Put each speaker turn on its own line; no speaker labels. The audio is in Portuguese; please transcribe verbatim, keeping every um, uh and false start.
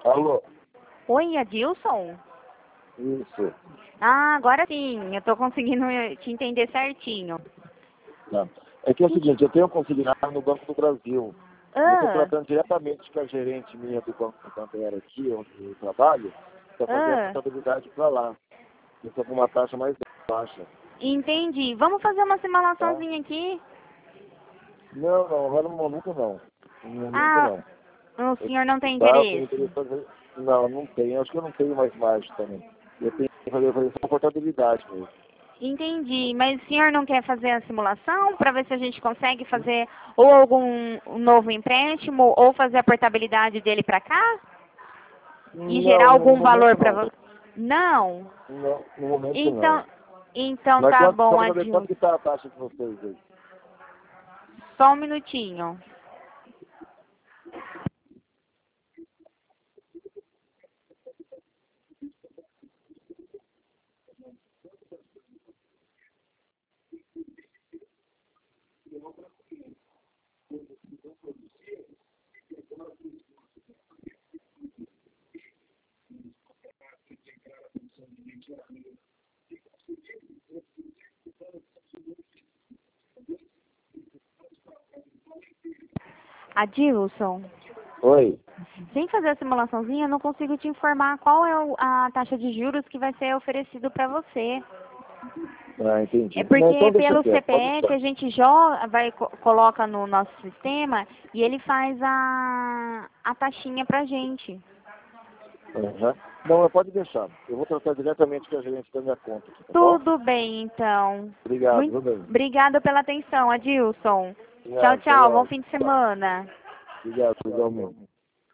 Alô?
Oi, Adilson?
Isso.
Ah, agora sim, eu tô conseguindo te entender certinho.
Tá. É que é o seguinte, eu tenho consignado no Banco do Brasil. E eu estou
Ah,
tratando diretamente com a gerente minha do Banco Santander aqui, onde eu trabalho, para fazer a
ah,
contabilidade para lá. Eu estou com uma taxa mais baixa.
entendi. Vamos fazer uma
Tá?
simulaçãozinha aqui?
Não, não, agora no momento não. No momento
Ah,
não.
o
Eu,
senhor não tem
tá, eu tenho
interesse?
interesse em fazer. Não, não tenho. Acho que eu não tenho mais margem também. Eu tenho que fazer, fazer só contabilidade mesmo.
Entendi, mas o senhor não quer fazer a simulação para ver se a gente consegue fazer ou algum novo empréstimo ou fazer a portabilidade dele para cá e gerar
Não, no, no
algum valor
momento
para
não.
você? Não?
Não, no momento não.
Então, então
Mas
tá
quanto, só
bom,
para saber quanto
Adilson.
que está a taxa de vocês aí?
Só um minutinho. Adilson,
Oi.
sem fazer a simulaçãozinha, eu não consigo te informar qual é o- a taxa de juros que vai ser oferecido para você.
Ah, entendi.
É
Não,
porque
então deixa
pelo
quieto, pode
C P F
deixar.
a gente joga, vai, co- coloca no nosso sistema e ele faz a, a taxinha pra gente.
Aham. Não, pode deixar. Eu vou tratar diretamente com a gerente da minha conta aqui, tá bom?
Tudo bem, então.
Obrigado,
Muito
viu bem?
obrigada pela atenção, Adilson. Tchau,
Obrigado, até
tchau. Bom
logo.
fim de
Tchau.
semana.
Obrigado, igualmente.